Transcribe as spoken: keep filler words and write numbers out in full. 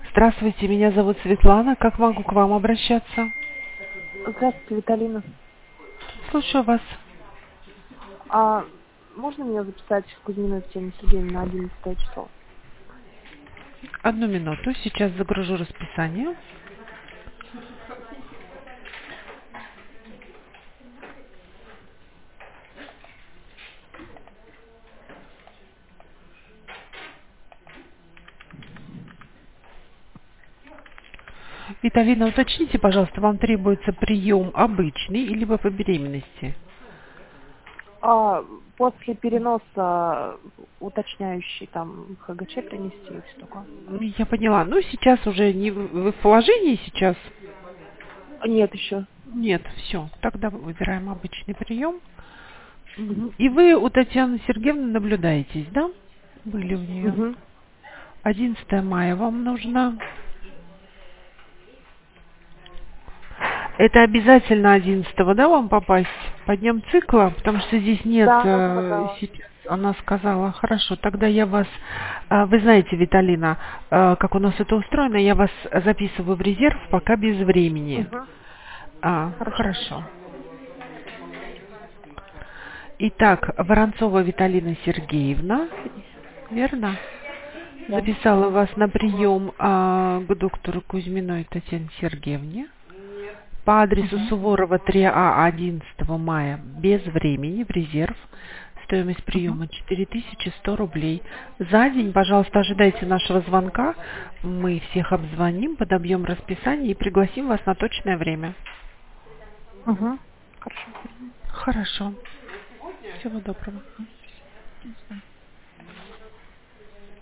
Здравствуйте, меня зовут Светлана. Как могу к вам обращаться? Здравствуйте, Виталина. Слушаю вас. А можно меня записать в Кузьмину Татьяну Сергеевну на одиннадцатое число? Одну минуту. Сейчас загружу расписание. Виталина, уточните, пожалуйста, вам требуется прием обычный или по беременности? А после переноса уточняющий там ХГЧ принести и все такое? Я поняла. Ну, сейчас уже не в вы в положении сейчас? Нет еще. Нет, все. Тогда выбираем обычный прием. Угу. И вы у Татьяны Сергеевны наблюдаетесь, да? Были у нее. Угу. одиннадцатое мая вам нужно. Это обязательно одиннадцатого, да, вам попасть по дням цикла? Потому что здесь нет, Да, она э, сказала. сейчас она сказала, хорошо, тогда я вас, э, вы знаете, Виталина, э, как у нас это устроено, я вас записываю в резерв, пока без времени. Угу. А, Хорошо. хорошо. Итак, Воронцова Виталина Сергеевна, верно? Да. Записала вас на прием а, к доктору Кузьминой Татьяне Сергеевне. По адресу Угу. Суворова три А одиннадцатого мая без времени в резерв. Стоимость Угу. приема четыре тысячи сто рублей. За день, пожалуйста, ожидайте нашего звонка. Мы всех обзвоним, подобьем расписание и пригласим вас на точное время. Угу. Хорошо. Хорошо. Всего доброго. Мгм.